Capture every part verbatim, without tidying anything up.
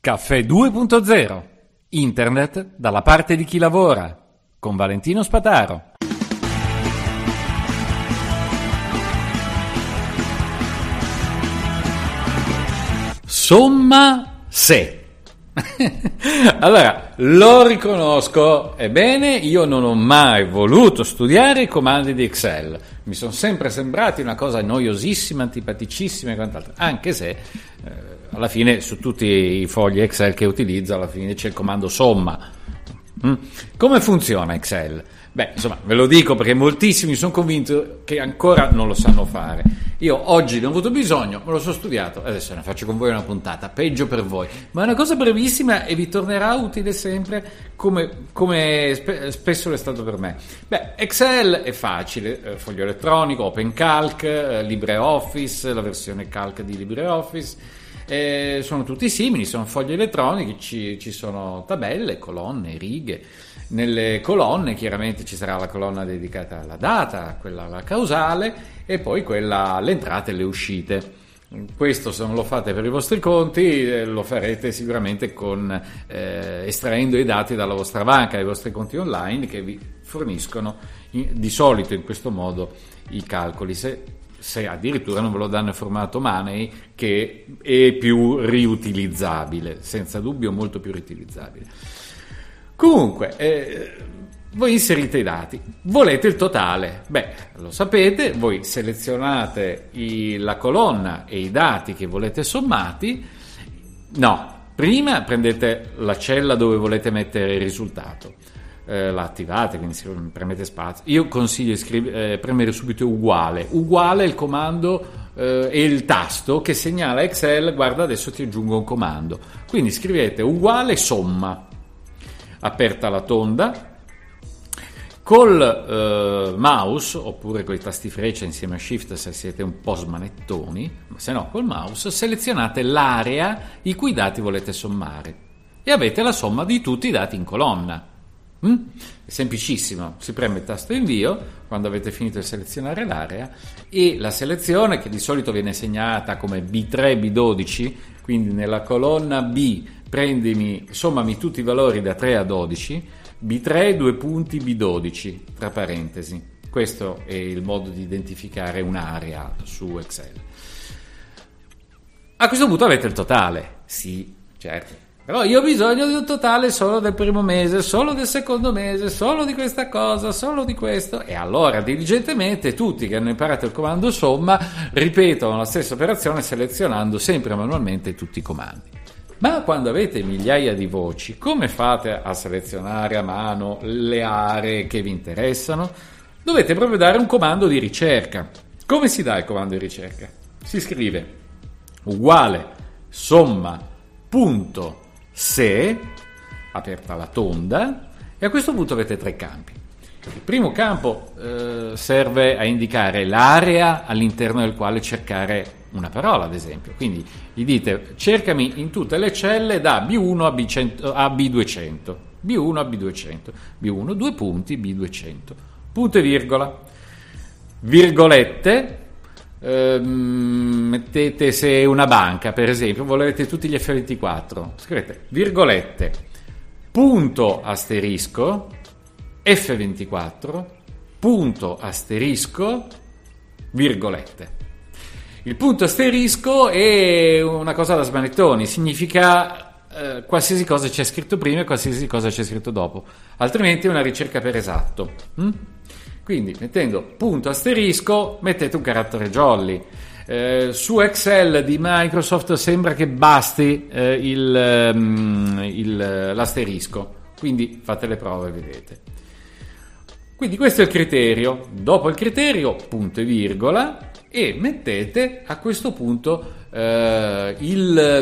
Caffè due punto zero. Internet dalla parte di chi lavora. Con Valentino Spataro. Somma se. Allora, lo riconosco, ebbene, io non ho mai voluto studiare i comandi di Excel. Mi sono sempre sembrati una cosa noiosissima, antipaticissima e quant'altro, anche se eh, alla fine su tutti i fogli Excel che utilizzo alla fine c'è il comando somma. Mm? Come funziona Excel? Beh, insomma, ve lo dico perché moltissimi sono convinto che ancora non lo sanno fare. Io oggi ne ho avuto bisogno, me lo sono studiato, adesso ne faccio con voi una puntata, peggio per voi, ma è una cosa brevissima e vi tornerà utile sempre come, come spe- spesso è stato per me. Beh, Excel è facile, eh, foglio elettronico, OpenCalc, eh, LibreOffice, la versione calc di LibreOffice, eh, sono tutti simili, sono fogli elettronici, ci, ci sono tabelle, colonne, righe. Nelle colonne chiaramente ci sarà la colonna dedicata alla data, quella alla causale e poi quella alle entrate e alle uscite. Questo se non lo fate per i vostri conti eh, lo farete sicuramente con eh, estraendo i dati dalla vostra banca, dai vostri conti online che vi forniscono in, di solito in questo modo i calcoli, se, se addirittura non ve lo danno in formato money, che è più riutilizzabile, senza dubbio molto più riutilizzabile. Comunque, eh, voi inserite i dati, volete il totale, beh, lo sapete, voi selezionate i, la colonna e i dati che volete sommati, no, prima prendete la cella dove volete mettere il risultato, eh, la attivate, quindi premete spazio, io consiglio di scrivere, eh, premere subito uguale, uguale è il comando eh, e il tasto che segnala Excel, guarda adesso ti aggiungo un comando, quindi scrivete uguale somma. Aperta la tonda, col eh, mouse oppure con i tasti freccia insieme a Shift se siete un po' smanettoni, ma se no col mouse selezionate l'area i cui dati volete sommare e avete la somma di tutti i dati in colonna. Mm? È semplicissimo, si preme il tasto invio quando avete finito di selezionare l'area e la selezione, che di solito viene segnata come B tre B dodici, quindi nella colonna B prendimi, sommami tutti i valori da tre a dodici, B tre due punti B dodici, tra parentesi. Questo è il modo di identificare un'area su Excel. A questo punto avete il totale, sì, certo. Però io ho bisogno di un totale solo del primo mese, solo del secondo mese, solo di questa cosa, solo di questo. E allora diligentemente tutti che hanno imparato il comando somma ripetono la stessa operazione selezionando sempre manualmente tutti i comandi. Ma quando avete migliaia di voci, come fate a selezionare a mano le aree che vi interessano? Dovete proprio dare un comando di ricerca. Come si dà il comando di ricerca? Si scrive uguale somma punto se, aperta la tonda, e a questo punto avete tre campi. Il primo campo eh, serve a indicare l'area all'interno del quale cercare una parola, ad esempio. Quindi gli dite cercami in tutte le celle da B uno a, B cento, a B duecento, B uno a B duecento, B uno, due punti, B duecento, punto e virgola, virgolette. Ehm, mettete, se è una banca per esempio volete tutti gli F ventiquattro, scrivete virgolette punto asterisco F ventiquattro punto asterisco virgolette. Il punto asterisco è una cosa da smanettoni, significa eh, qualsiasi cosa c'è scritto prima e qualsiasi cosa c'è scritto dopo, altrimenti è una ricerca per esatto. hm? Quindi mettendo punto asterisco mettete un carattere jolly. Eh, su Excel di Microsoft sembra che basti eh, il, um, il, l'asterisco, quindi fate le prove e vedete. Quindi questo è il criterio. Dopo il criterio punto e virgola e mettete a questo punto eh, il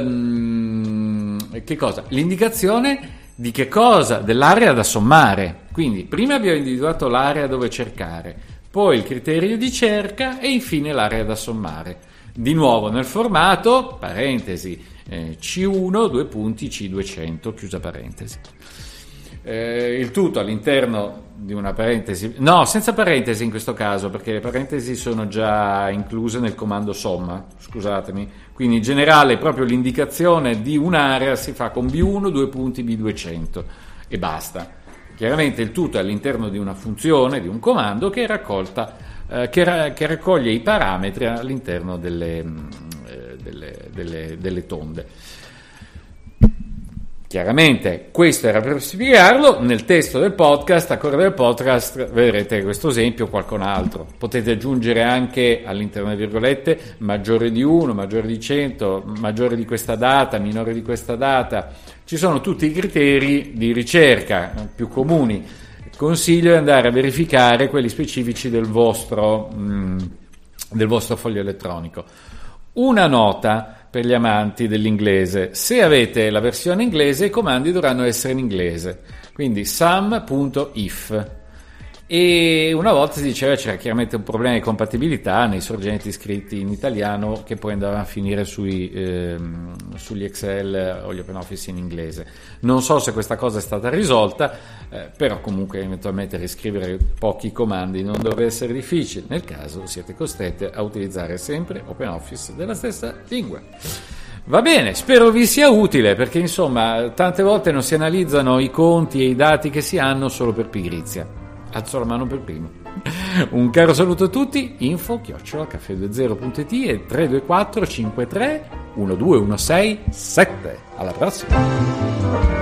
um, che cosa? L'indicazione di che cosa? Dell'area da sommare. Quindi prima abbiamo individuato l'area dove cercare, poi il criterio di cerca e infine l'area da sommare. Di nuovo nel formato, parentesi, eh, C uno, due punti, C duecento, chiusa parentesi. Eh, il tutto all'interno di una parentesi, no, senza parentesi in questo caso, perché le parentesi sono già incluse nel comando somma, scusatemi. Quindi in generale proprio l'indicazione di un'area si fa con B uno, due punti, B duecento e basta. Chiaramente il tutto è all'interno di una funzione, di un comando che raccolta, eh, che, ra- che raccoglie i parametri all'interno delle, eh, delle, delle, delle tonde. Chiaramente questo era per spiegarlo, nel testo del podcast, a correre del podcast vedrete questo esempio o qualcun altro. Potete aggiungere anche all'interno delle virgolette maggiore di uno, maggiore di cento, maggiore di questa data, minore di questa data. Ci sono tutti i criteri di ricerca più comuni. Consiglio di andare a verificare quelli specifici del vostro, mh, del vostro foglio elettronico. Una nota per gli amanti dell'inglese: se avete la versione inglese i comandi dovranno essere in inglese, quindi sum.if, e una volta si diceva c'era chiaramente un problema di compatibilità nei sorgenti scritti in italiano che poi andavano a finire sui, ehm, sugli Excel o gli OpenOffice in inglese. Non so se questa cosa è stata risolta, eh, però comunque eventualmente riscrivere pochi comandi non dovrebbe essere difficile. Nel caso siete costretti a utilizzare sempre OpenOffice della stessa lingua. Va bene, spero vi sia utile, perché insomma tante volte non si analizzano i conti e i dati che si hanno solo per pigrizia. Alzo la mano per primo. Un caro saluto a tutti, info chiocciola caffè due zero punto it e tre due quattro cinque tre uno due uno sei sette. Alla prossima!